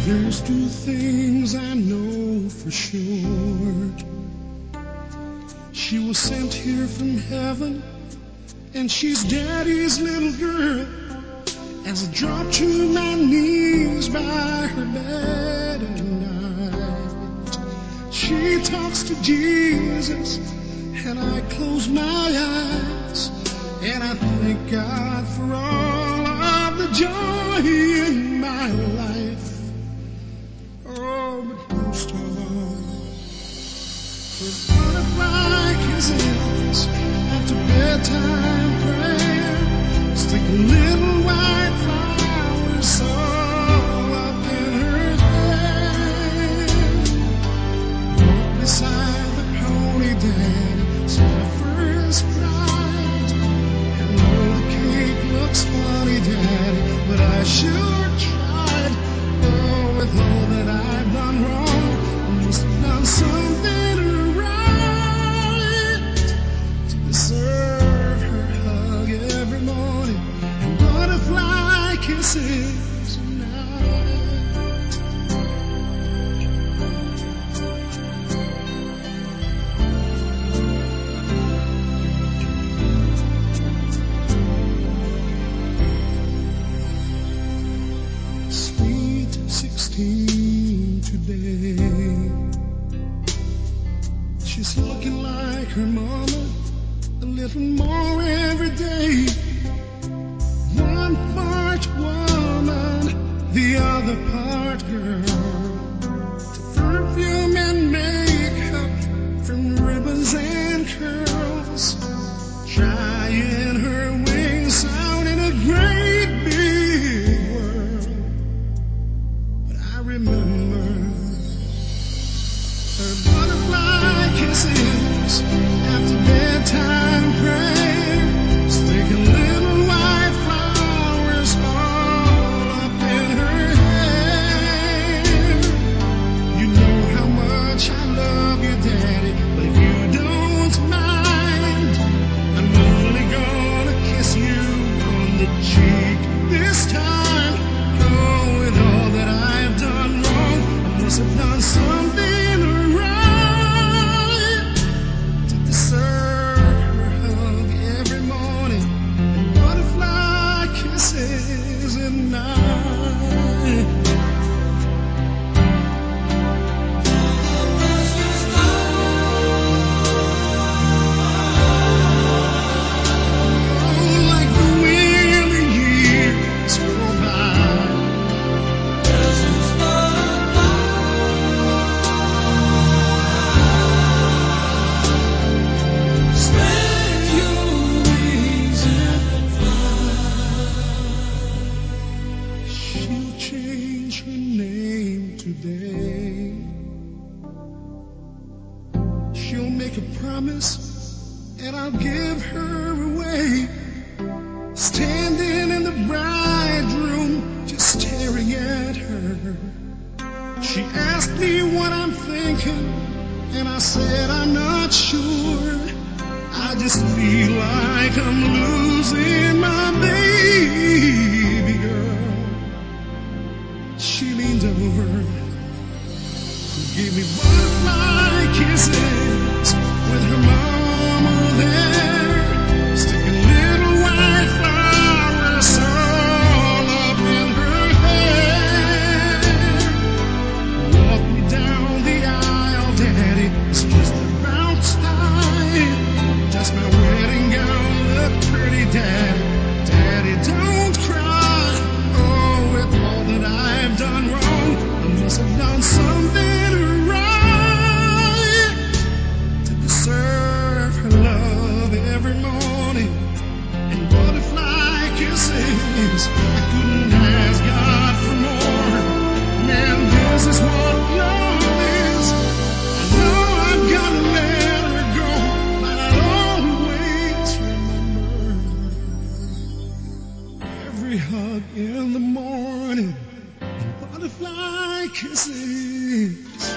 There's two things I know for sure. She was sent here from heaven, and she's Daddy's little girl. As I drop to my knees by her bed at night, she talks to Jesus, and I close my eyes, and I thank God for all of the joy in my life. Oh, but most of all, for butterfly kisses after bedtime prayer, stick little white flowers all up in her hair. Walk beside the pony Daddy, see the first ride. And though the cake looks funny, Daddy, but I sure tried. Oh, with all that I've done wrong, I must have done something right to deserve her hug every morning and butterfly kisses at night. Sweet 16 today, she's looking like her mama a little more every day. One part woman, the other part girl. Perfume and makeup, from ribbons and curls, trying her wings out in a great big world. But I remember her butterfly kisses after bedtime prayer, sticking little white flowers all up in her hair. You know how much I love you, Daddy, but if you don't mind, I'm only gonna kiss you on the cheek this time. Oh, with all that I've done wrong, I must have done something right to deserve her hug every morning and butterfly kisses at night. Like the wind the years go by, spread your wings and fly. She'll change her name today. She'll make a promise, and I'll give her away. Standing in the bride room, just staring at her. She asked me what I'm thinking, and I said I'm not sure. I just feel like I'm losing my baby girl. She leaned over and gave me butterfly kisses with her mama there, sticking little white flowers all up in her hair. Walk me down the aisle, Daddy, it's just about time. Does my wedding gown look pretty, Daddy? Daddy, don't cry. Oh, with all that I've done wrong, I must have done something right to deserve her love every morning and butterfly kisses. I couldn't ask God for more. Man, this is what love is. I know I've got to let her go, but I'll always remember every hug in the morning and butterfly kisses